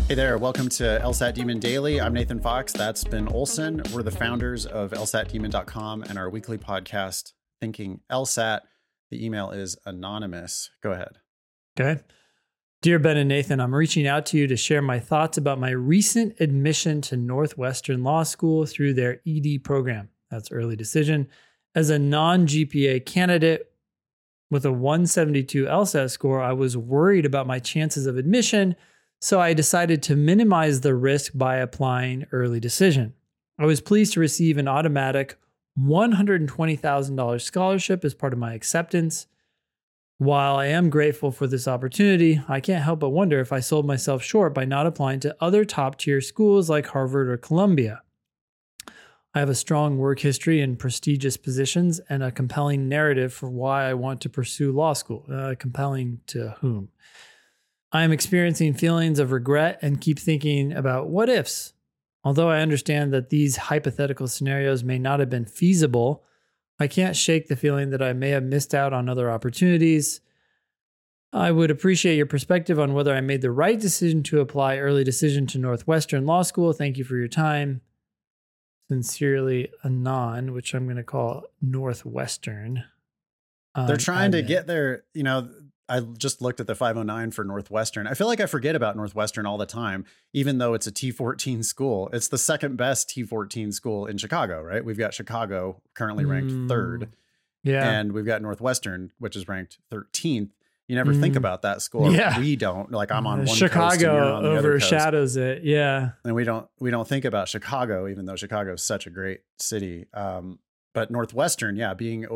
Hey there, welcome to LSAT Demon Daily. I'm Nathan Fox. That's Ben Olson. We're the founders of LSATdemon.com and our weekly podcast, Thinking LSAT. The email is anonymous. Go ahead. Okay. Dear Ben and Nathan, I'm reaching out to you to share my thoughts about my recent admission to Northwestern Law School through their ED program. That's early decision. As a non-GPA candidate with a 172 LSAT score, I was worried about my chances of admission, so I decided to minimize the risk by applying early decision. I was pleased to receive an automatic $120,000 scholarship as part of my acceptance. While I am grateful for this opportunity, I can't help but wonder if I sold myself short by not applying to other top-tier schools like Harvard or Columbia. I have a strong work history in prestigious positions and a compelling narrative for why I want to pursue law school. Compelling to whom? I am experiencing feelings of regret and keep thinking about what ifs. Although I understand that these hypothetical scenarios may not have been feasible, I can't shake the feeling that I may have missed out on other opportunities. I would appreciate your perspective on whether I made the right decision to apply early decision to Northwestern Law School. Thank you for your time. Sincerely, Anon, which I'm going to call Northwestern. They're trying to get their, I just looked at the 509 for Northwestern. I feel like I forget about Northwestern all the time, even though it's a T14 school. It's the second best T14 school in Chicago, right? We've got Chicago currently ranked third. Yeah. And we've got Northwestern, which is ranked 13th. You never think about that school. Yeah. We don't. Like, I'm on one Chicago coast and you're on the overshadows other coast. It. Yeah. And we don't think about Chicago, even though Chicago is such a great city. But Northwestern, being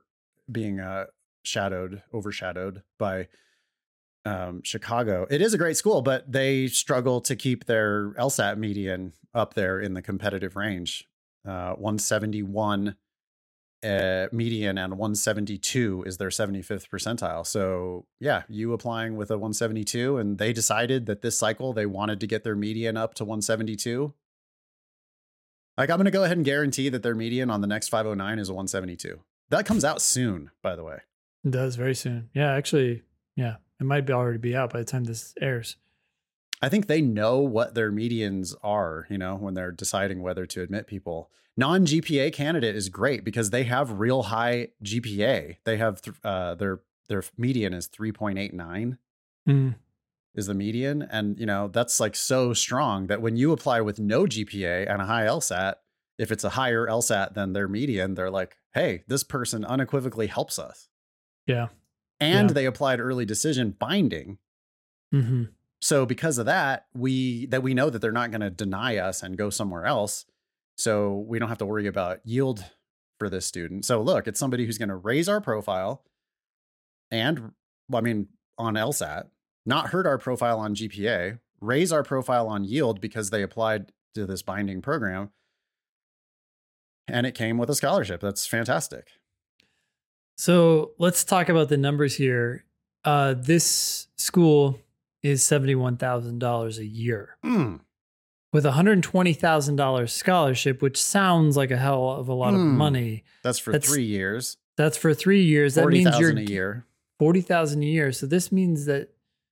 overshadowed by Chicago. It is a great school, but they struggle to keep their LSAT median up there in the competitive range. 171 median and 172 is their 75th percentile. So you applying with a 172, and they decided that this cycle they wanted to get their median up to 172. Like, I'm going to go ahead and guarantee that their median on the next 509 is a 172. That comes out soon, by the way. It does, very soon. Yeah, actually, it might already be out by the time this airs. I think they know what their medians are, when they're deciding whether to admit people. Non-GPA candidate is great because they have real high GPA. They have their median is 3.89 is the median. And, that's like so strong that when you apply with no GPA and a high LSAT, if it's a higher LSAT than their median, they're like, hey, this person unequivocally helps us. Yeah. And they applied early decision binding. Mm-hmm. So because of that, we know that they're not going to deny us and go somewhere else. So we don't have to worry about yield for this student. So look, it's somebody who's going to raise our profile and, on LSAT, not hurt our profile on GPA, raise our profile on yield because they applied to this binding program. And it came with a scholarship. That's fantastic. So let's talk about the numbers here. This school is $71,000 a year with a $120,000 scholarship, which sounds like a hell of a lot of money. That's for 3 years. That's for 3 years. That means you're $40,000 a year. $40,000 a year. So this means that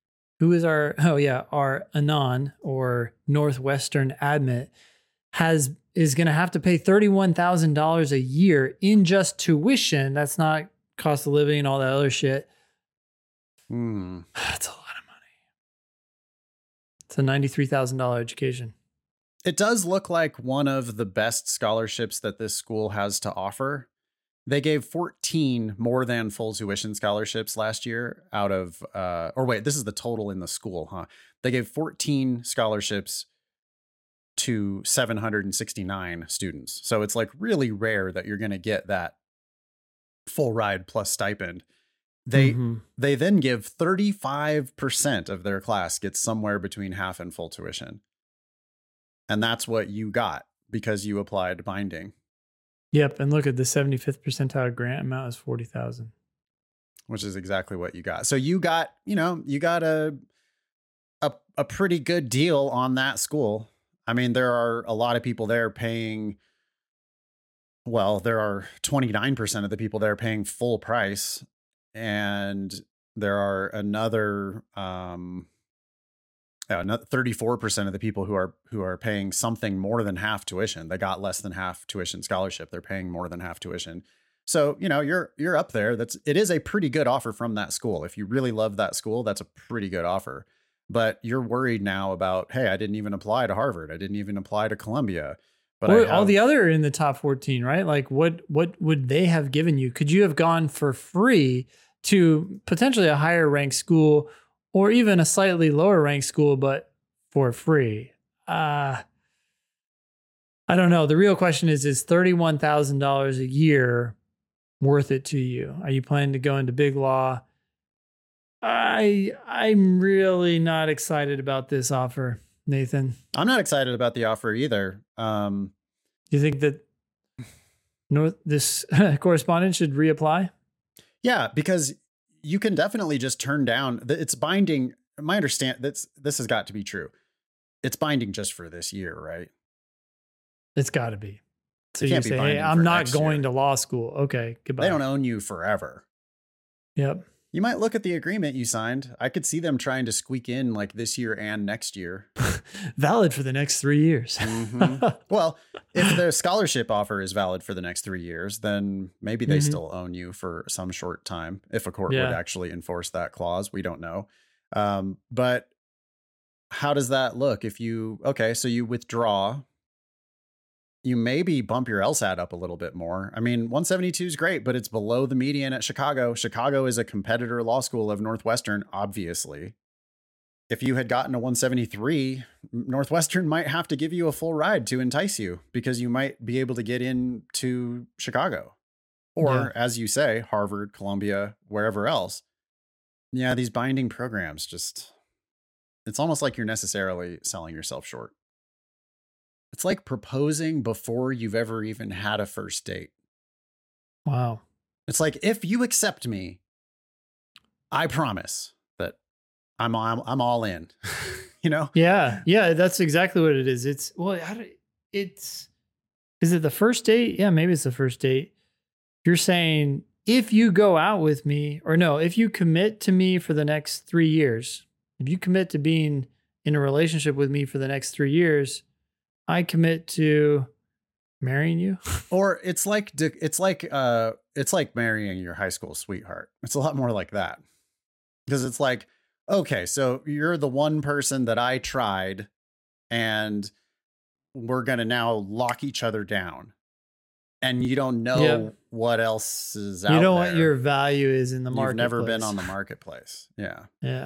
our Anon or Northwestern admit is going to have to pay $31,000 a year in just tuition. That's not cost of living and all that other shit. That's a lot of money. It's a $93,000 education. It does look like one of the best scholarships that this school has to offer. They gave 14 more than full tuition scholarships last year out of, this is the total in the school, huh? They gave 14 scholarships to 769 students. So it's like really rare that you're going to get that full ride plus stipend. They then give 35% of their class gets somewhere between half and full tuition. And that's what you got because you applied binding. Yep. And look at the 75th percentile grant amount is $40,000. Which is exactly what you got. So you got a pretty good deal on that school. I mean, there are a lot of people there paying, there are 29% of the people there paying full price. And there are another 34% of the people who are paying something more than half tuition, they got less than half tuition scholarship. They're paying more than half tuition. So, you're up there. It is a pretty good offer from that school. If you really love that school, that's a pretty good offer. But you're worried now about, hey, I didn't even apply to Harvard. I didn't even apply to Columbia. But or all the other in the top 14, right? Like what would they have given you? Could you have gone for free to potentially a higher ranked school or even a slightly lower ranked school, but for free? I don't know. The real question is $31,000 a year worth it to you? Are you planning to go into big law? I'm really not excited about this offer, Nathan. I'm not excited about the offer either. You think that this correspondent should reapply? Yeah, because you can definitely just turn down. It's binding. My understand this has got to be true. It's binding just for this year, right? It's got to be. So you say, hey, I'm not going to law school. Okay, goodbye. They don't own you forever. Yep. You might look at the agreement you signed. I could see them trying to squeak in like this year and next year. Valid for the next 3 years. Mm-hmm. Well, if the scholarship offer is valid for the next 3 years, then maybe they still own you for some short time. If a court would actually enforce that clause, we don't know. But how does that look? So you withdraw, you maybe bump your LSAT up a little bit more. I mean, 172 is great, but it's below the median at Chicago. Chicago is a competitor law school of Northwestern, obviously. If you had gotten a 173, Northwestern might have to give you a full ride to entice you because you might be able to get into Chicago. Or, as you say, Harvard, Columbia, wherever else. Yeah, these binding programs it's almost like you're necessarily selling yourself short. It's like proposing before you've ever even had a first date. Wow. It's like, if you accept me, I promise that I'm all in, Yeah. Yeah. That's exactly what it is. Is it the first date? Yeah, maybe it's the first date. You're saying if you go out with me if you commit to me for the next 3 years, if you commit to being in a relationship with me for the next 3 years, I commit to marrying you. Or it's like marrying your high school sweetheart. It's a lot more like that. Because it's like, okay, so you're the one person that I tried and we're going to now lock each other down. And you don't know what else is out there. You know what your value is in the marketplace. You've never been on the marketplace. Yeah. Yeah.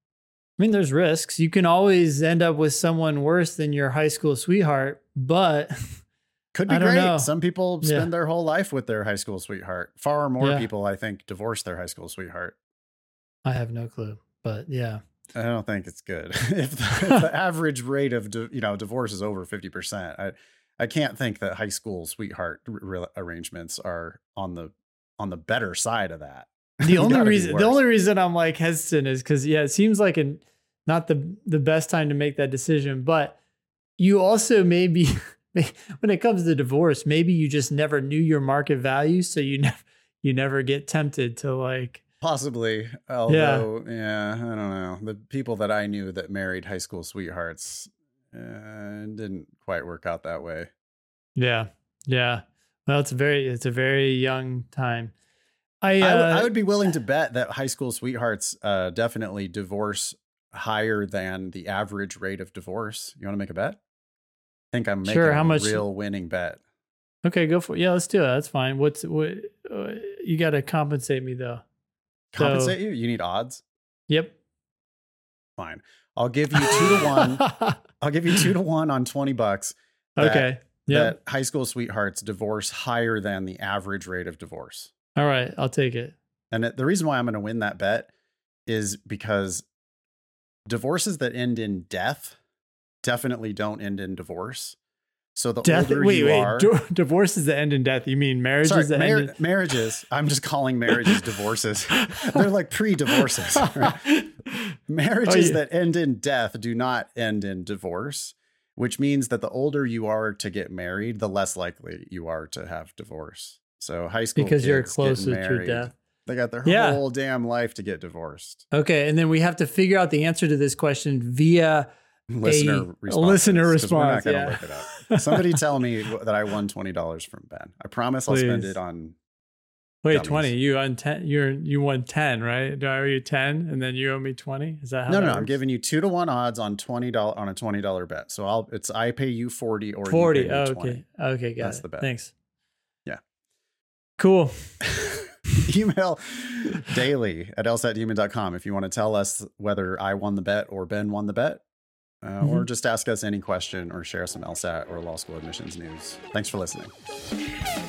I mean, there's risks. You can always end up with someone worse than your high school sweetheart, but could be great. Know. Some people spend their whole life with their high school sweetheart. Far more people, I think, divorce their high school sweetheart. I have no clue, but yeah. I don't think it's good. if the average rate of divorce is over 50%, I can't think that high school sweetheart arrangements are on the better side of that. The only reason I'm like hesitant is because it seems like not the best time to make that decision. But you also maybe when it comes to divorce, maybe you just never knew your market value, so you never get tempted to like. Possibly, although I don't know. The people that I knew that married high school sweethearts didn't quite work out that way. Yeah. Well, it's a very young time. I would be willing to bet that high school sweethearts definitely divorce higher than the average rate of divorce. You want to make a bet? I think I'm making a real winning bet. Okay, go for it. Yeah, let's do it. That's fine. What you got to compensate me though. Compensate you? You need odds? Yep. Fine. I'll give you 2 to 1. I'll give you 2 to 1 on $20. Okay. That high school sweethearts divorce higher than the average rate of divorce. All right, I'll take it. And the reason why I'm going to win that bet is because divorces that end in death definitely don't end in divorce. So the older you are, divorces that end in death. You mean marriages that end in marriages? I'm just calling marriages divorces. They're like pre-divorces. Right? Marriages that end in death do not end in divorce, which means that the older you are to get married, the less likely you are to have divorce. So high school because kids you're closer married, to death. They got their Yeah. whole damn life to get divorced. Okay. And then we have to figure out the answer to this question via Listener a listener response. We're not going to Yeah. look it up. Somebody tell me that I won $20 from Ben. I promise I'll spend Please. it on. Wait, Dummies. 20. You on 10. You won 10, right? Do I owe you 10 and then you owe me 20? Is that how No, that I'm works? giving you 2-to-1 odds on $20 on a $20 bet. So I pay you 40 or 40. you pay me Oh, 20. okay. Okay, got That's it. the bet. Thanks. Yeah. Cool. Email daily@lsatdemon.com if you want to tell us whether I won the bet or Ben won the bet, or just ask us any question or share some LSAT or law school admissions news. Thanks for listening.